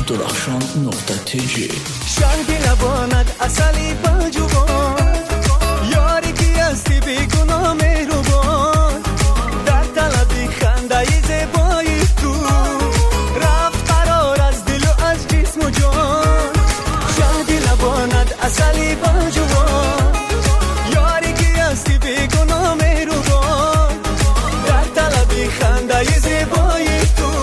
درخشان.tg شنگ لبانت اصلی بجوان یاری کی هستی بیگناه مهربان در طلبی خنده زیبایی تو رفت قرار از دل و از جسم و جان شنگ لبانت اصلی بجوان یاری کی هستی بیگناه مهربان در طلبی خنده زیبایی تو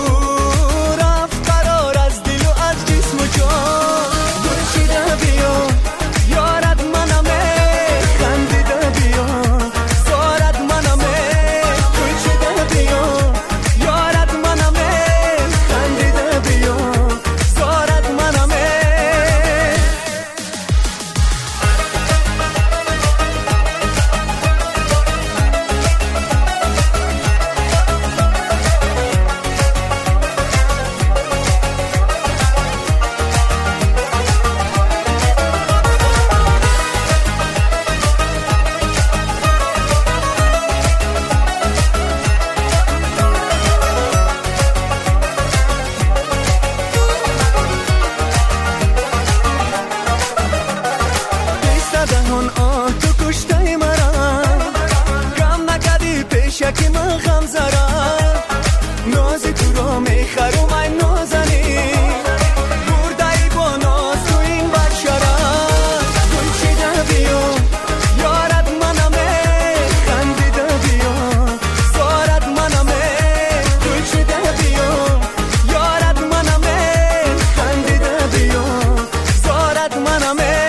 شکی من غم زرم نازی تو رو میخرم این نازنی بردهی با ناز تو این بچرم گل چیده بیام یارت منمه خندیده بیام زارت منمه گل چیده بیام یارت منمه خندیده بیام زارت منمه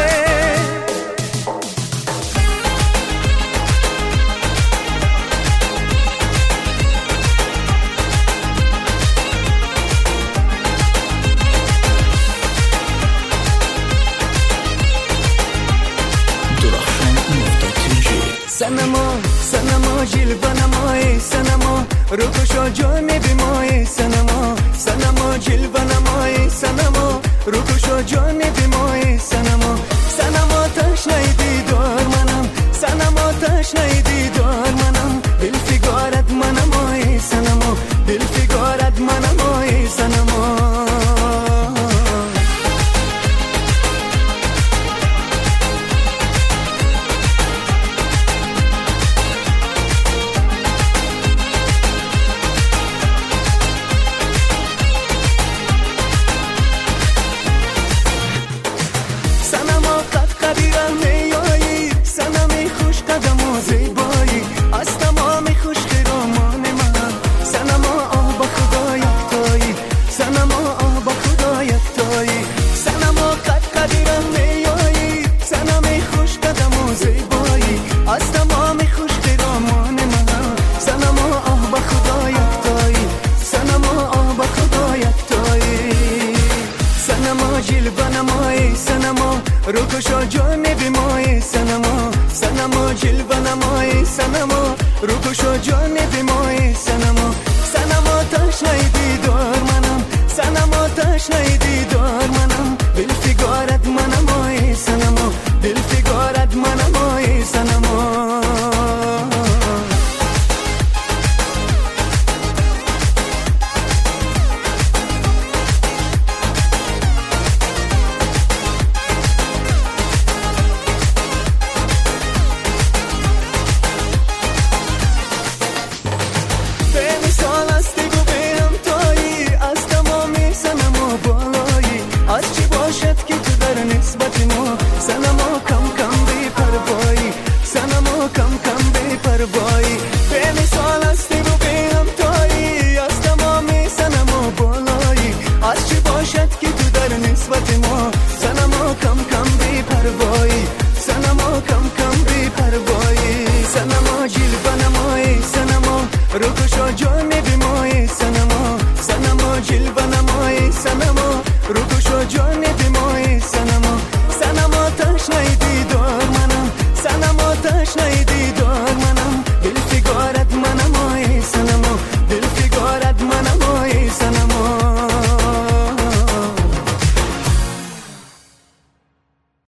سنما جلوه نمایی سنما رو کشا جان بیمایی سنما جلوه نمایی سنما رو کشا جان بیمایی سنما تشنه دیدار منم سنما تشنه دیدار منم دل فگارت منمایی سنما دل فگارت منمایی سنما جلوه نمایی سنما رو کشا جان بیمایی سنما جلوه نمایی سنما رو کشا جان بیمایی سنما